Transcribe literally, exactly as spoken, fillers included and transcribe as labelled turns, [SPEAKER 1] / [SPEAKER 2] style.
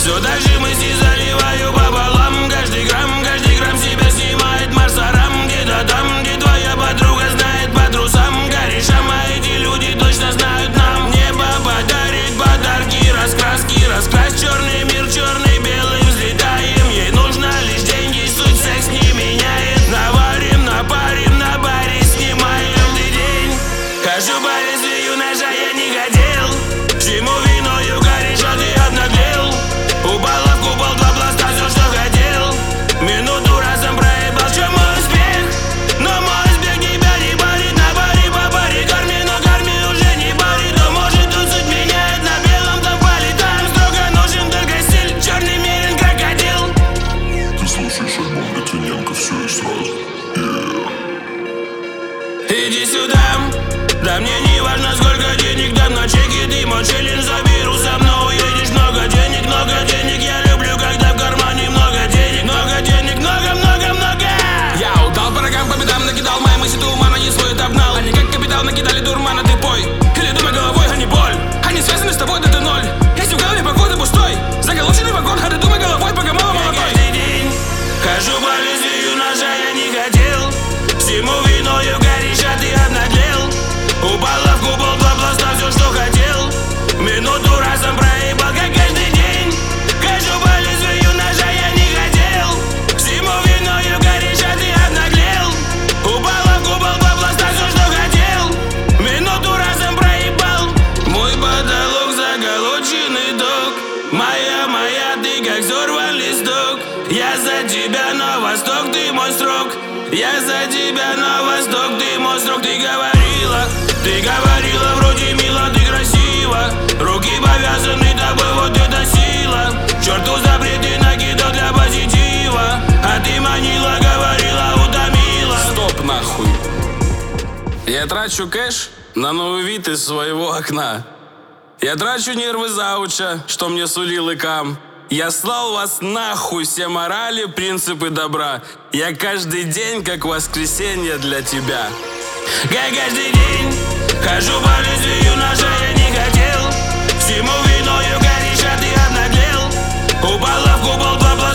[SPEAKER 1] Все дальше мысли заливаю пополам. Каждый грамм, каждый грамм себя снимает Марсарам. Где-то там, где твоя подруга знает по трусам. Корешам, а эти люди точно знают нам. Небо подарит подарки, раскраски. Раскрась черный мир, черный белый. Взлетаем, ей нужно лишь деньги. Суть секс не меняет. Наварим, напарим, на баре снимаем каждый день. Хожу по лезвию ножа, я не хотел. Всему виною кореша, ты обнаглел. Упала в купол, два пласта, все, что хотел. Минуту разом проебал, что мой успех. Но мой успех тебя не парит. На баре по баре корми, но корми уже не парит. Кто может, тут суть меняет. На белом там полетаем. Строго нужен только стиль. Черный мерин крокодил.
[SPEAKER 2] Ты слушаешь альбом Литвиненко, все и сразу. Yeah.
[SPEAKER 1] Иди сюда. Да мне не важно, сколько денег дам на чеке. Ты мой челлендж, заберу со мной. Уедешь, много денег, много денег. Я люблю, когда в кармане много денег. Много денег, много, много, много.
[SPEAKER 3] Я удал по рогам, по бедам накидал. Мои мысли тумана, не свой обнал. Они как капитал накидали дурмана, ты пой. Или думай головой, а не боль. Они связаны с тобой, да ты ноль. Если в голове покой, пустой. Заголоченный вагон, а ты думай головой, пока мало молодой.
[SPEAKER 1] Каждый день хожу по лезвию ножа, я не хотел. Всему виною кореша, ты обнаглел. Упала в купол, два пласта, все, что хотел. Минуту разом проебал, как каждый день. Хожу по лезвию ножа, я не хотел. Всему виною кореша, ты обнаглел. Упала в купол, два пласта, все, что хотел. Минуту разом проебал. Мой потолок заколоченный док. Моя, моя, ты как сорван листок. Я за тебя на восток, ты мой срок. Я за тебя на восток, ты мой срок. Ты говорила, ты говорила, вроде мило, ты красиво. Руки повязаны тобой, вот это сила. Черту запреты накидал для позитива. А ты манила, говорила, утомила.
[SPEAKER 3] Стоп нахуй. Я трачу кэш на новый вид из своего окна. Я трачу нервы зауча, что мне сулил икам. Я слал вас нахуй, все морали, принципы добра. Я каждый день, как воскресенье для тебя.
[SPEAKER 1] Как каждый день хожу по лезвию ножа, я не хотел. Всему виною кореша, ты обнаглел. Упала в купол, два